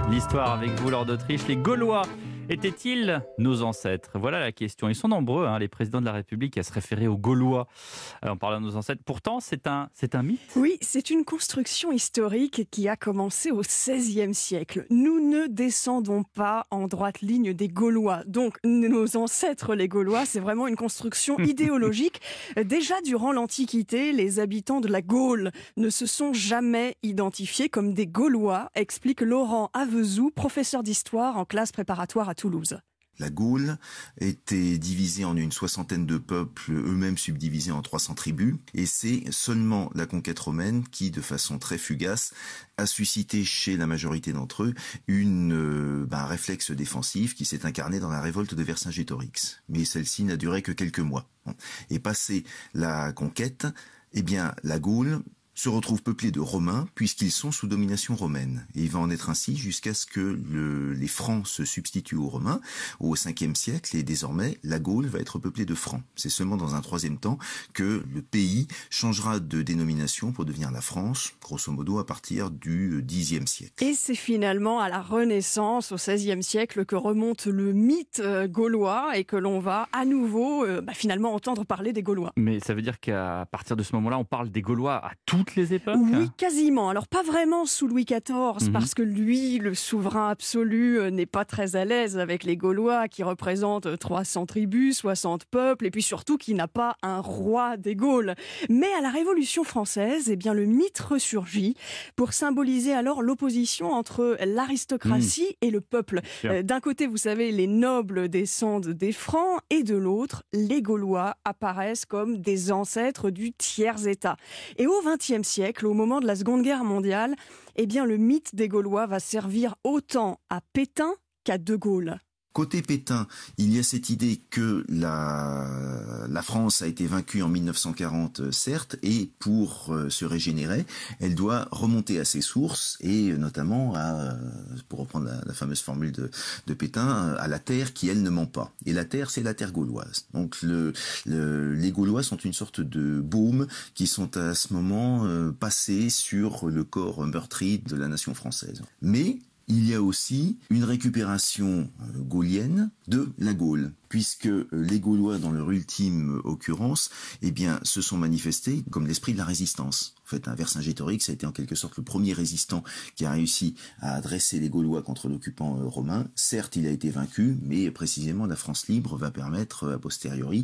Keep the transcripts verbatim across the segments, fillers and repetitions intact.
L'histoire avec vous, Lord d'Autriche. Les Gaulois étaient-ils nos ancêtres? Voilà la question. Ils sont nombreux, hein, les présidents de la République, à se référer aux Gaulois en parlant de nos ancêtres. Pourtant, c'est un, c'est un mythe. Oui, c'est une construction historique qui a commencé au seizième siècle. Nous ne descendons pas en droite ligne des Gaulois. Donc, nos ancêtres, les Gaulois, c'est vraiment une construction idéologique. Déjà, durant l'Antiquité, les habitants de la Gaule ne se sont jamais identifiés comme des Gaulois, explique Laurent Avezou, professeur d'histoire en classe préparatoire à Toulouse. La Gaule était divisée en une soixantaine de peuples, eux-mêmes subdivisés en trois cents tribus, et c'est seulement la conquête romaine qui, de façon très fugace, a suscité chez la majorité d'entre eux une, euh, ben, un réflexe défensif qui s'est incarné dans la révolte de Vercingétorix. Mais celle-ci n'a duré que quelques mois. Et passé la conquête, eh bien, la Gaule se retrouve peuplée de Romains puisqu'ils sont sous domination romaine. Et il va en être ainsi jusqu'à ce que le, les Francs se substituent aux Romains au cinquième siècle et désormais la Gaule va être peuplée de Francs. C'est seulement dans un troisième temps que le pays changera de dénomination pour devenir la France, grosso modo à partir du dixième siècle. Et c'est finalement à la Renaissance, au seizième siècle, que remonte le mythe gaulois et que l'on va à nouveau euh, bah, finalement entendre parler des Gaulois. Mais ça veut dire qu'à partir de ce moment-là, on parle des Gaulois à toutes les époques? Oui, quasiment. Alors pas vraiment sous Louis quatorze, Mhm. parce que lui, le souverain absolu, euh, n'est pas très à l'aise avec les Gaulois qui représentent trois cents tribus, soixante peuples, et puis surtout qui n'a pas un roi des Gaules. Mais à la Révolution française, eh bien, le mythe ressurgit pour symboliser alors l'opposition entre l'aristocratie et le peuple. Bien. Euh, D'un côté, vous savez, les nobles descendent des Francs, et de l'autre, les Gaulois apparaissent comme des ancêtres du tiers-État. Et au vingtième siècle, au moment de la Seconde Guerre mondiale, eh bien, le mythe des Gaulois va servir autant à Pétain qu'à De Gaulle. Côté Pétain, il y a cette idée que la, la France a été vaincue en mille neuf cent quarante, certes, et pour euh, se régénérer, elle doit remonter à ses sources, et notamment, à, pour reprendre la, la fameuse formule de, de Pétain, à la terre qui, elle, ne ment pas. Et la terre, c'est la terre gauloise. Donc le, le, les Gaulois sont une sorte de baume qui sont à ce moment euh, passés sur le corps meurtri de la nation française. Mais il y a aussi une récupération gaulienne de la Gaule, puisque les Gaulois, dans leur ultime occurrence, eh bien, se sont manifestés comme l'esprit de la résistance. En fait, un Vercingétorix a été en quelque sorte le premier résistant qui a réussi à dresser les Gaulois contre l'occupant romain. Certes, il a été vaincu, mais précisément la France libre va permettre, a posteriori,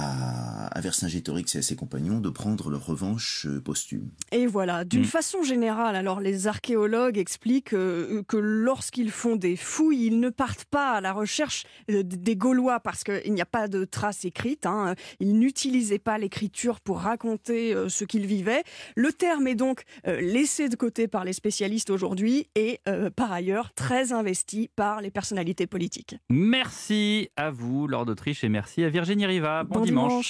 à, à Vercingétorix et à ses compagnons de prendre leur revanche posthume. Et voilà, d'une Mmh. façon générale, alors les archéologues expliquent euh, que lorsqu'ils font des fouilles, ils ne partent pas à la recherche euh, des Gaulois parce qu'il n'y a pas de traces écrites. Hein. Ils n'utilisaient pas l'écriture pour raconter euh, ce qu'ils vivaient. Le terme est donc euh, laissé de côté par les spécialistes aujourd'hui et euh, par ailleurs très investi par les personnalités politiques. Merci à vous, Lord d'Autriche, et merci à Virginie Riva. Bon, Bon dimanche. dimanche.